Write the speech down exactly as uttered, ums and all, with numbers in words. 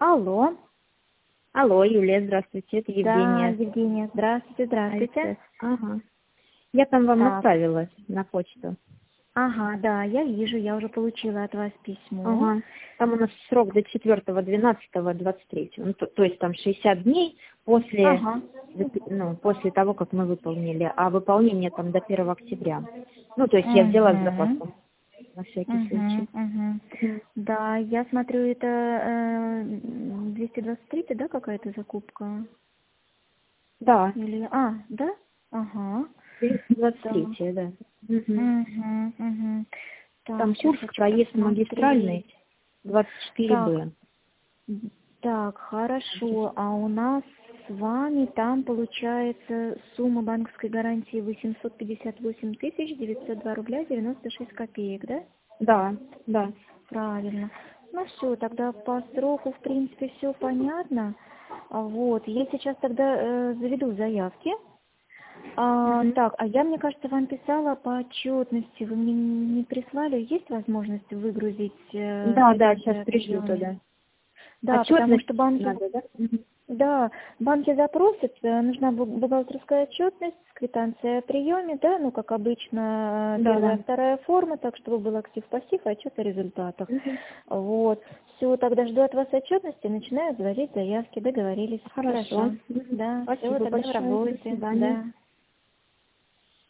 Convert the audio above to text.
Алло. Алло, Юлия, здравствуйте, это Да, Евгения. Евгения, здравствуйте, здравствуйте. Ага. Я там вам Так. отправила на почту. Ага, да, я вижу, я уже получила от вас письмо. Ага. Там у нас срок до четвёртого двенадцатого двадцать третьего. Ну, то, то есть там шестьдесят дней после, Ага. ну, после того, как мы выполнили. А выполнение там до первого октября. Ну, то есть я взяла с Угу. запасом на всякий Угу, случай. угу. Мгм. Да, я смотрю, это э, двести двадцать три, да, какая-то закупка? Да, Или, а, да? Ага. двадцать Так. третье, да. Мгм. Угу, угу. Так, Там сейчас Курск, хочу проезд посмотреть. магистральный, двадцать четыре Так, Б. так, хорошо. А у нас с вами там получается сумма банковской гарантии восемьсот пятьдесят восемь тысяч девятьсот два рубля девяносто шесть копеек, да? Да, да. Правильно. Ну все, тогда по сроку, в принципе, все понятно. А Вот, я сейчас тогда э, заведу заявки. А, Мгм. так, а я, мне кажется, вам писала по отчетности. Вы мне не прислали? Есть возможность выгрузить э, Да, да, сейчас квитанцию о пришлю приеме? туда. Да, потому Отчетность что банки, надо, да? Мгм. да, банки запросят, э, нужна бу- бухгалтерская отчетность с квитанцией о приеме, да, ну, как обычно, э, Да, первая, да. вторая форма, так, чтобы был актив-пассив, отчет о результатах. Мгм. Вот. Все, тогда жду от вас отчетности, начинаю заводить заявки, договорились. Хорошо. Хорошо. Мгм. Да, все, Спасибо тогда в большое. До работе. свидания. Да.